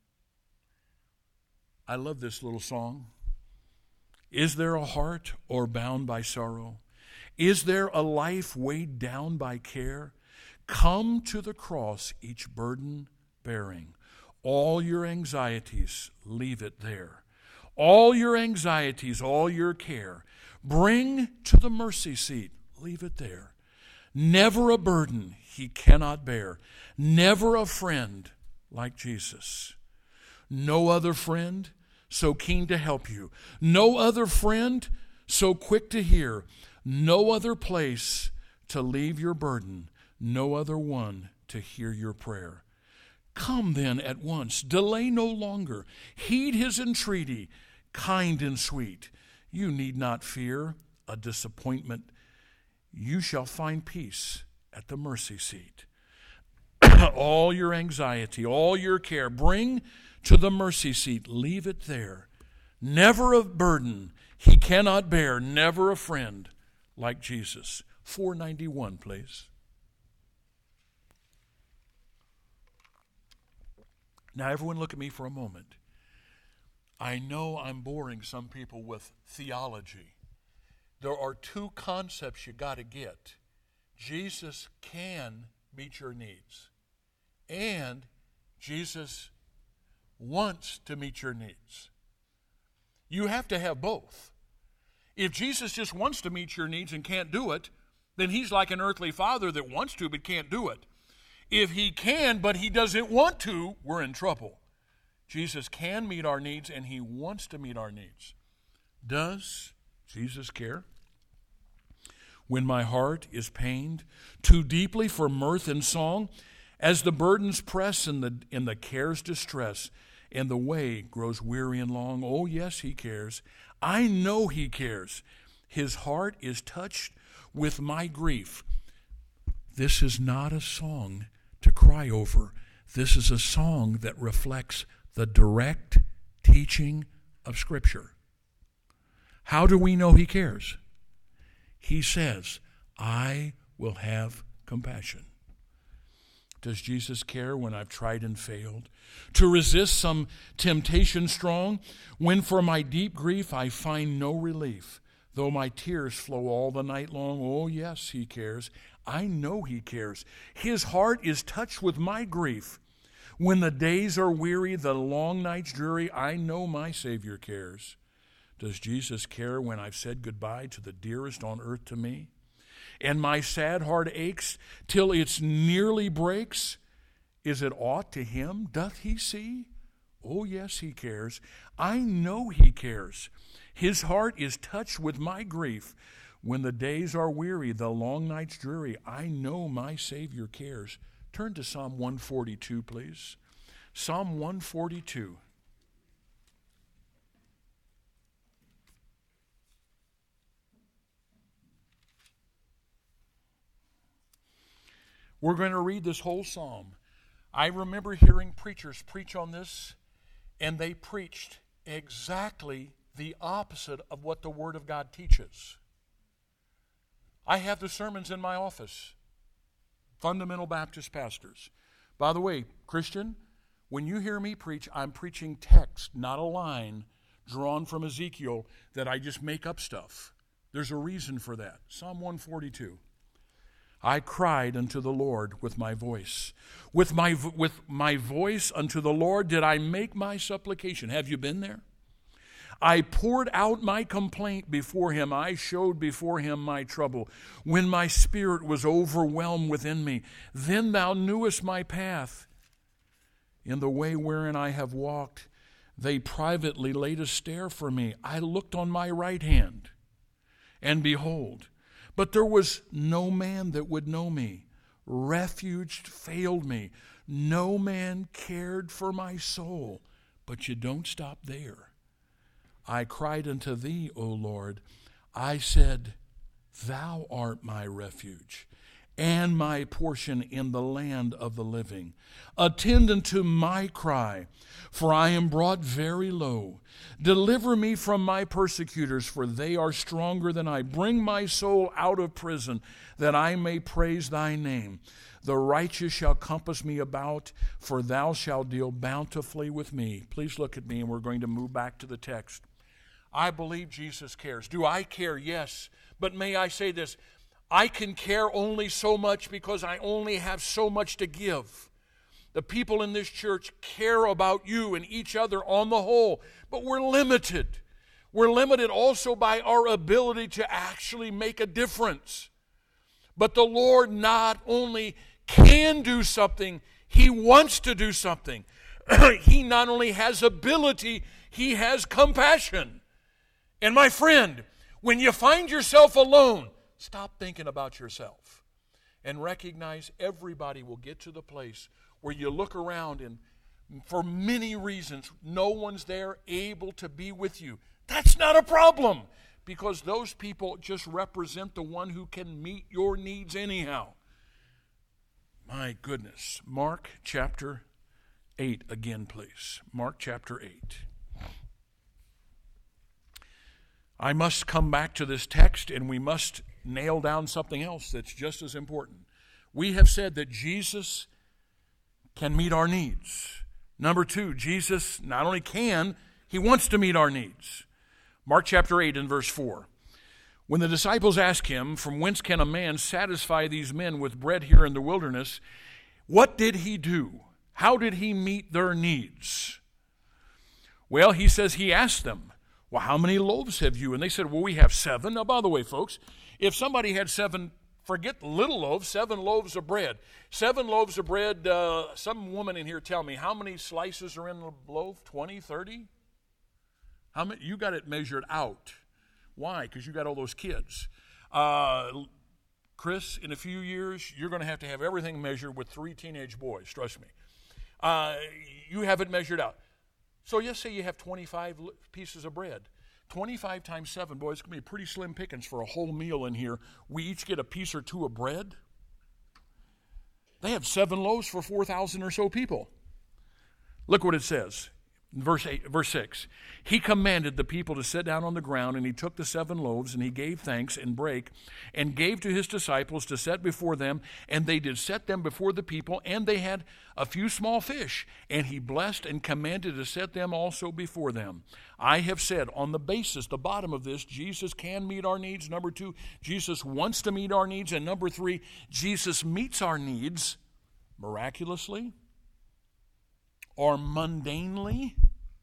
I love this little song. Is there a heart or bound by sorrow? Is there a life weighed down by care? Come to the cross, each burden bearing. All your anxieties, leave it there. All your anxieties, all your care, bring to the mercy seat, leave it there. Never a burden he cannot bear. Never a friend like Jesus. No other friend so keen to help you. No other friend so quick to hear. No other place to leave your burden. No other one to hear your prayer. Come then at once. Delay no longer. Heed his entreaty, kind and sweet. You need not fear a disappointment. You shall find peace at the mercy seat. All your anxiety, all your care, bring to the mercy seat. Leave it there. Never a burden he cannot bear. Never a friend like Jesus. four ninety-one, please. Now, everyone look at me for a moment. I know I'm boring some people with theology. There are two concepts you got to get. Jesus can meet your needs, and Jesus wants to meet your needs. You have to have both. If Jesus just wants to meet your needs and can't do it, then he's like an earthly father that wants to but can't do it. If he can but he doesn't want to, we're in trouble. Jesus can meet our needs, and he wants to meet our needs. Does Jesus care? When my heart is pained too deeply for mirth and song, as the burdens press and the, and the cares distress, and the way grows weary and long, oh yes, he cares. I know he cares. His heart is touched with my grief. This is not a song to cry over. This is a song that reflects the direct teaching of Scripture. How do we know he cares? He says, I will have compassion. Does Jesus care when I've tried and failed to resist some temptation strong, when for my deep grief I find no relief, though my tears flow all the night long? Oh, yes, he cares. I know he cares. His heart is touched with my grief. When the days are weary, the long nights dreary, I know my Savior cares. Does Jesus care when I've said goodbye to the dearest on earth to me, and my sad heart aches till it's nearly breaks? Is it aught to him? Doth he see? Oh, yes, he cares. I know he cares. His heart is touched with my grief. When the days are weary, the long nights dreary, I know my Savior cares. Turn to Psalm one forty-two, please. Psalm one forty-two. We're going to read this whole psalm. I remember hearing preachers preach on this, and they preached exactly the opposite of what the Word of God teaches. I have the sermons in my office. Fundamental Baptist pastors. By the way, Christian, when you hear me preach, I'm preaching text, not a line drawn from Ezekiel that I just make up stuff. There's a reason for that. Psalm one forty-two. I cried unto the Lord with my voice. With my, with my voice unto the Lord did I make my supplication. Have you been there? I poured out my complaint before him. I showed before him my trouble. When my spirit was overwhelmed within me, then thou knewest my path. In the way wherein I have walked, they privately laid a snare for me. I looked on my right hand, and behold, but there was no man that would know me. Refuge failed me. No man cared for my soul. But you don't stop there. I cried unto thee, O Lord. I said, thou art my refuge and my portion in the land of the living. Attend unto my cry, for I am brought very low. Deliver me from my persecutors, for they are stronger than I. Bring my soul out of prison, that I may praise thy name. The righteous shall compass me about, for thou shalt deal bountifully with me. Please look at me, and we're going to move back to the text. I believe Jesus cares. Do I care? Yes. But may I say this? I can care only so much because I only have so much to give. The people in this church care about you and each other on the whole, but we're limited. We're limited also by our ability to actually make a difference. But the Lord not only can do something, He wants to do something. He not only has ability, He has compassion. And my friend, when you find yourself alone, stop thinking about yourself and recognize everybody will get to the place where you look around and for many reasons, no one's there able to be with you. That's not a problem because those people just represent the one who can meet your needs anyhow. My goodness. Mark chapter eight again, please. Mark chapter eight. I must come back to this text and we must nail down something else that's just as important. We have said that Jesus can meet our needs. Number two, Jesus not only can, He wants to meet our needs. Mark chapter eight and verse four. When the disciples asked Him, from whence can a man satisfy these men with bread here in the wilderness? What did He do? How did He meet their needs? Well, He says He asked them, well, how many loaves have you? And they said, well, we have seven. Now, by the way, folks, if somebody had seven, forget the little loaves, seven loaves of bread. Seven loaves of bread, uh, some woman in here tell me, how many slices are in the loaf? twenty, thirty? How many? You got it measured out. Why? Because you got all those kids. Uh, Chris, in a few years, you're going to have to have everything measured with three teenage boys, trust me. Uh, you have it measured out. So let's say you have twenty-five pieces of bread. twenty-five times seven, boys, it's going to be pretty slim pickings for a whole meal in here. We each get a piece or two of bread. They have seven loaves for four thousand or so people. Look what it says. Verse eight, verse six. He commanded the people to sit down on the ground, and He took the seven loaves, and He gave thanks and brake, and gave to His disciples to set before them, and they did set them before the people, and they had a few small fish, and He blessed and commanded to set them also before them. I have said, on the basis, the bottom of this, Jesus can meet our needs. Number two, Jesus wants to meet our needs. And number three, Jesus meets our needs miraculously, or mundanely,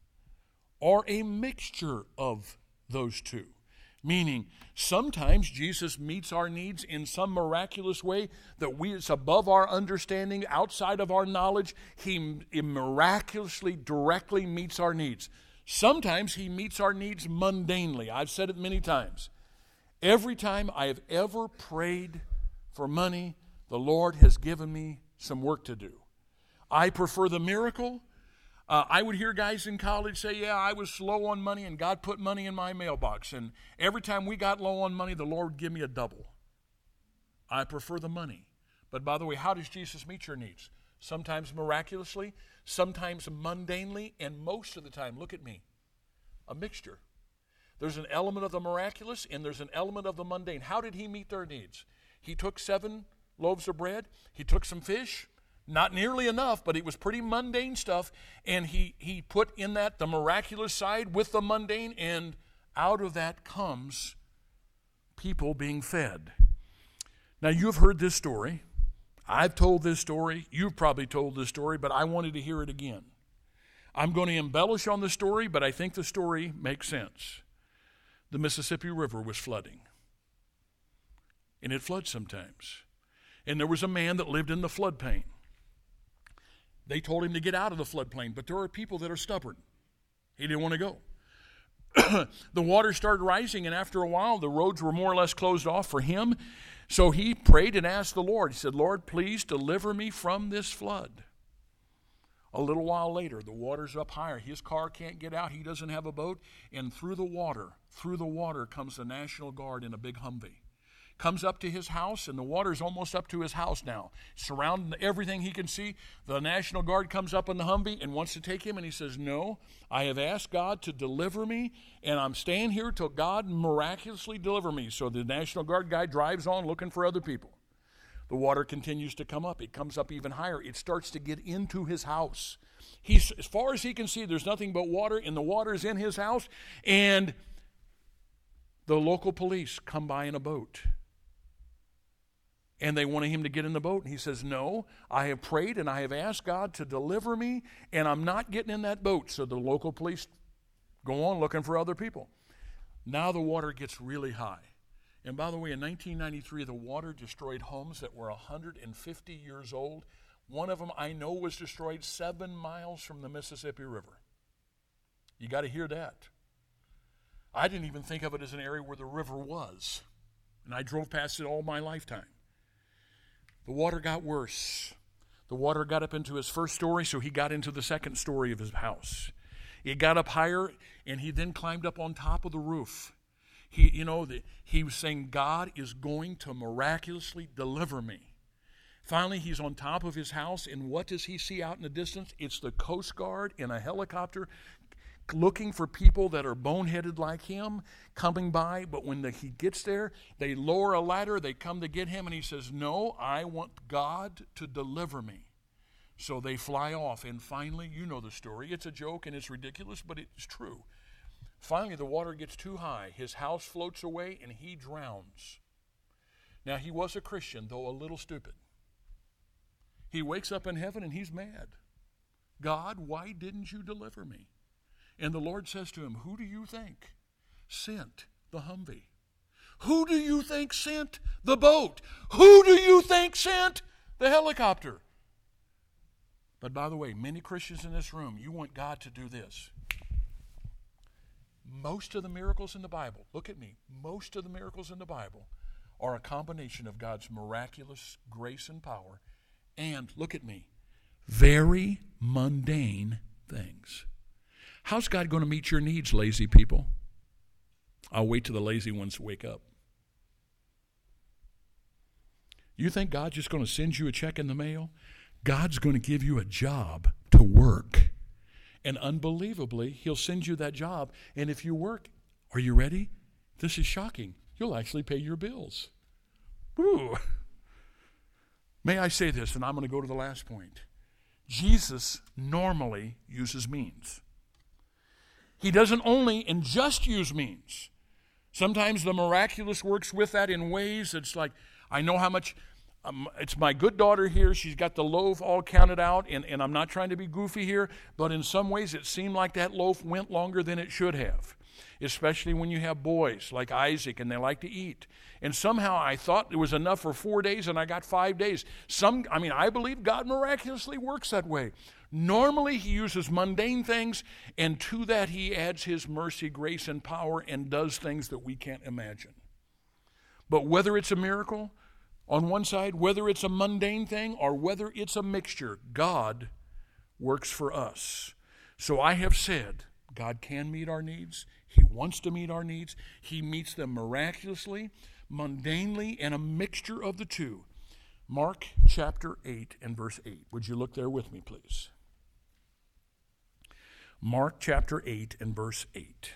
or a mixture of those two. Meaning, sometimes Jesus meets our needs in some miraculous way that we it's above our understanding, outside of our knowledge. He miraculously, directly meets our needs. Sometimes He meets our needs mundanely. I've said it many times. Every time I have ever prayed for money, the Lord has given me some work to do. I prefer the miracle. Uh, I would hear guys in college say, yeah, I was low on money and God put money in my mailbox. And every time we got low on money, the Lord would give me a double. I prefer the money. But by the way, how does Jesus meet your needs? Sometimes miraculously, sometimes mundanely, and most of the time, look at me, a mixture. There's an element of the miraculous and there's an element of the mundane. How did He meet their needs? He took seven loaves of bread. He took some fish. Not nearly enough, but it was pretty mundane stuff. And he, he put in that the miraculous side with the mundane, and out of that comes people being fed. Now, you've heard this story. I've told this story. You've probably told this story, but I wanted to hear it again. I'm going to embellish on the story, but I think the story makes sense. The Mississippi River was flooding. And it floods sometimes. And there was a man that lived in the floodplain. They told him to get out of the floodplain, but there are people that are stubborn. He didn't want to go. The water started rising, and after a while, the roads were more or less closed off for him. So he prayed and asked the Lord. He said, Lord, please deliver me from this flood. A little while later, the water's up higher. His car can't get out. He doesn't have a boat. And through the water, through the water comes the National Guard in a big Humvee. Comes up to his house, and the water's almost up to his house now. Surrounding everything he can see, the National Guard comes up in the Humvee and wants to take him, and he says, no, I have asked God to deliver me, and I'm staying here till God miraculously deliver me. So the National Guard guy drives on looking for other people. The water continues to come up. It comes up even higher. It starts to get into his house. He's, as far as he can see, there's nothing but water, and the water is in his house, and the local police come by in a boat. and they wanted him to get in the boat. And he says, no, I have prayed and I have asked God to deliver me, and I'm not getting in that boat. So the local police go on looking for other people. Now the water gets really high. And by the way, in nineteen ninety-three, the water destroyed homes that were one hundred fifty years old. One of them I know was destroyed seven miles from the Mississippi River. You got to hear that. I didn't even think of it as an area where the river was. And I drove past it all my lifetime. The water got worse. The water got up into his first story, so he got into the second story of his house. It got up higher, and he then climbed up on top of the roof. He, you know, the, he was saying, God is going to miraculously deliver me. Finally, he's on top of his house, and what does he see out in the distance? It's the Coast Guard in a helicopter looking for people that are boneheaded like him, coming by. But when the, he gets there, they lower a ladder, they come to get him, and he says, no, I want God to deliver me. So they fly off, and finally, you know the story. It's a joke, and it's ridiculous, but it's true. Finally, the water gets too high. His house floats away, and he drowns. Now, he was a Christian, though a little stupid. He wakes up in heaven, and he's mad. God, why didn't you deliver me? And the Lord says to him, who do you think sent the Humvee? Who do you think sent the boat? Who do you think sent the helicopter? But by the way, many Christians in this room, you want God to do this. Most of the miracles in the Bible, look at me, most of the miracles in the Bible are a combination of God's miraculous grace and power and, look at me, very mundane things. How's God going to meet your needs, lazy people? I'll wait till the lazy ones wake up. You think God's just going to send you a check in the mail? God's going to give you a job to work. And unbelievably, he'll send you that job. And if you work, are you ready? This is shocking. You'll actually pay your bills. Woo. May I say this, and I'm going to go to the last point. Jesus normally uses means. He doesn't only and just use means. Sometimes the miraculous works with that in ways that's like, I know how much... Um, it's my good daughter here. She's got the loaf all counted out, and, and I'm not trying to be goofy here, but in some ways it seemed like that loaf went longer than it should have, especially when you have boys like Isaac and they like to eat. And somehow I thought it was enough for four days, and I got five days. Some, I mean, I believe God miraculously works that way. Normally he uses mundane things, and to that he adds his mercy, grace, and power and does things that we can't imagine. But whether it's a miracle on one side, whether it's a mundane thing or whether it's a mixture, God works for us. So I have said, God can meet our needs. He wants to meet our needs. He meets them miraculously, mundanely, and a mixture of the two. Mark chapter eight and verse eight. Would you look there with me, please? Mark chapter eight and verse eight.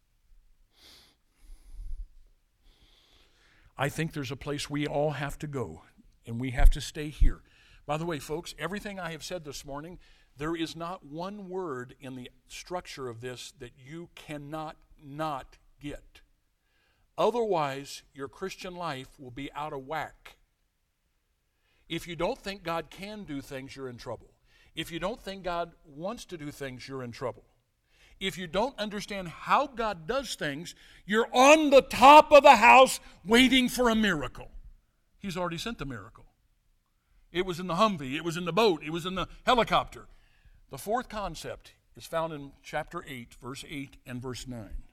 I think there's a place we all have to go, and we have to stay here. By the way, folks, everything I have said this morning, there is not one word in the structure of this that you cannot not get. Otherwise, your Christian life will be out of whack. If you don't think God can do things, you're in trouble. If you don't think God wants to do things, you're in trouble. If you don't understand how God does things, you're on the top of the house waiting for a miracle. He's already sent the miracle. It was in the Humvee. It was in the boat. It was in the helicopter. The fourth concept is found in chapter eight, verse eight and verse nine.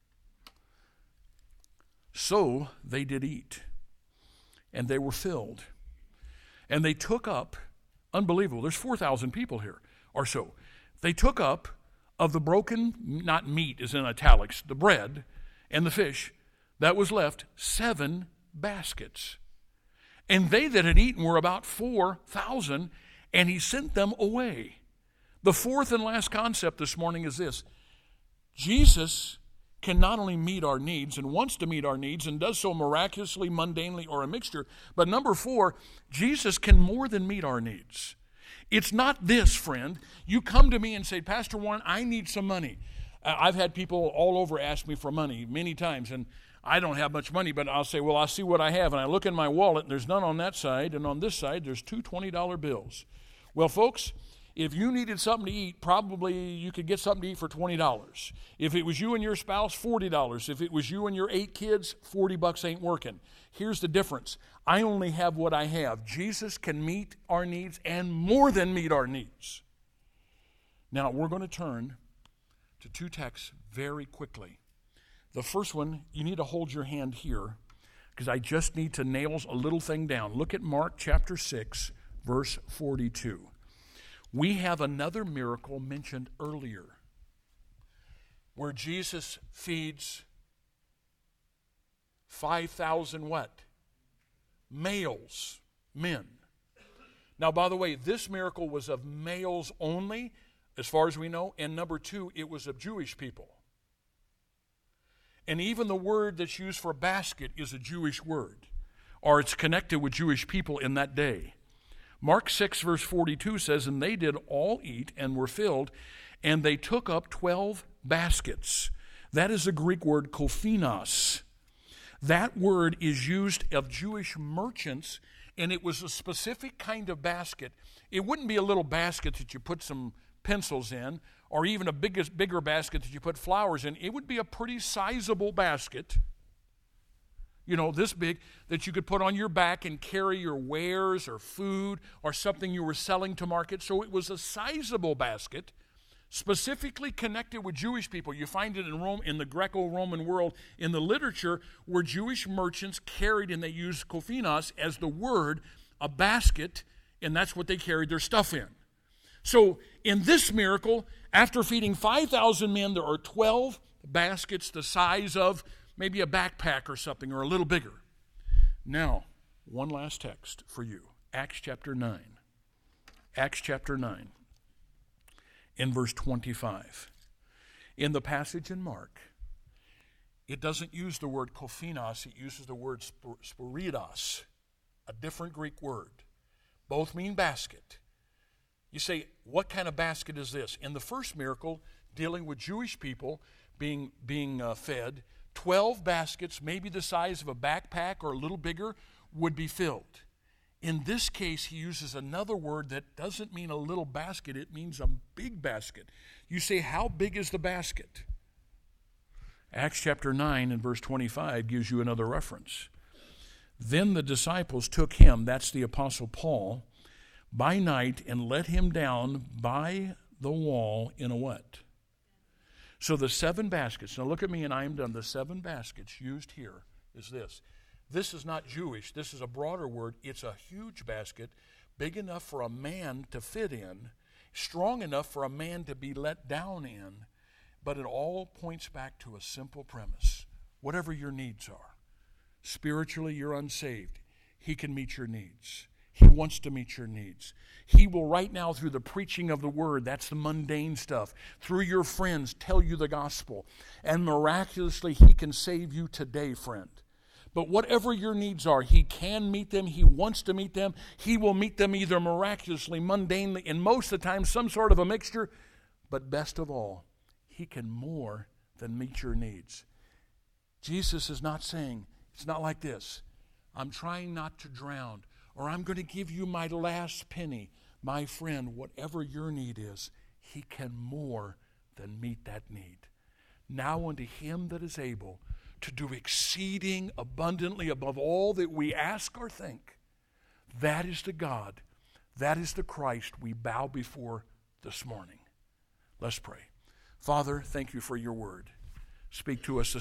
So they did eat, and they were filled. And they took up, unbelievable, there's four thousand people here or so. They took up of the broken, not meat is in italics, the bread and the fish that was left, seven baskets. And they that had eaten were about four thousand, and he sent them away. The fourth and last concept this morning is this. Jesus can not only meet our needs and wants to meet our needs and does so miraculously, mundanely, or a mixture, but number four, Jesus can more than meet our needs. It's not this, friend. You come to me and say, Pastor Warren, I need some money. I've had people all over ask me for money many times, and I don't have much money, but I'll say, well, I'll see what I have. And I look in my wallet, and there's none on that side. And on this side, there's two twenty dollar bills. Well, folks, if you needed something to eat, probably you could get something to eat for twenty dollars. If it was you and your spouse, forty dollars. If it was you and your eight kids, forty bucks ain't working. Here's the difference. I only have what I have. Jesus can meet our needs and more than meet our needs. Now, we're going to turn to two texts very quickly. The first one, you need to hold your hand here because I just need to nail a little thing down. Look at Mark chapter six, verse forty-two. We have another miracle mentioned earlier where Jesus feeds five thousand what? Males, men. Now, by the way, this miracle was of males only, as far as we know, and number two, it was of Jewish people. And even the word that's used for basket is a Jewish word, or it's connected with Jewish people in that day. Mark six, verse forty-two says, and they did all eat and were filled, and they took up twelve baskets. That is the Greek word kophinos. That word is used of Jewish merchants, and it was a specific kind of basket. It wouldn't be a little basket that you put some pencils in, or even a biggest, bigger basket that you put flowers in. It would be a pretty sizable basket, you know, this big, that you could put on your back and carry your wares or food or something you were selling to market. So it was a sizable basket, specifically connected with Jewish people. You find it in Rome, in the Greco-Roman world, in the literature, where Jewish merchants carried, and they used kophinos as the word, a basket, and that's what they carried their stuff in. So in this miracle, after feeding five thousand men, there are twelve baskets the size of maybe a backpack or something, or a little bigger. Now, one last text for you. Acts chapter nine. Acts chapter nine, in verse twenty-five. In the passage in Mark, it doesn't use the word kophinos, it uses the word sporidos, a different Greek word. Both mean basket. You say, what kind of basket is this? In the first miracle, dealing with Jewish people being, being uh, fed, twelve baskets, maybe the size of a backpack or a little bigger, would be filled. In this case, he uses another word that doesn't mean a little basket, it means a big basket. You say, how big is the basket? Acts chapter nine and verse twenty-five gives you another reference. Then the disciples took him, that's the Apostle Paul, by night and let him down by the wall in a what? So the seven baskets, now look at me and I am done. The seven baskets used here is this. This is not Jewish. This is a broader word. It's a huge basket, big enough for a man to fit in, strong enough for a man to be let down in, but it all points back to a simple premise. Whatever your needs are, spiritually you're unsaved, he can meet your needs. He wants to meet your needs. He will right now, through the preaching of the word, that's the mundane stuff, through your friends, tell you the gospel. And miraculously, he can save you today, friend. But whatever your needs are, he can meet them. He wants to meet them. He will meet them either miraculously, mundanely, and most of the time, some sort of a mixture. But best of all, he can more than meet your needs. Jesus is not saying, it's not like this. I'm trying not to drown. Or I'm going to give you my last penny. My friend, whatever your need is, he can more than meet that need. Now unto him that is able to do exceeding abundantly above all that we ask or think. That is the God, that is the Christ we bow before this morning. Let's pray. Father, thank you for your word. Speak to us this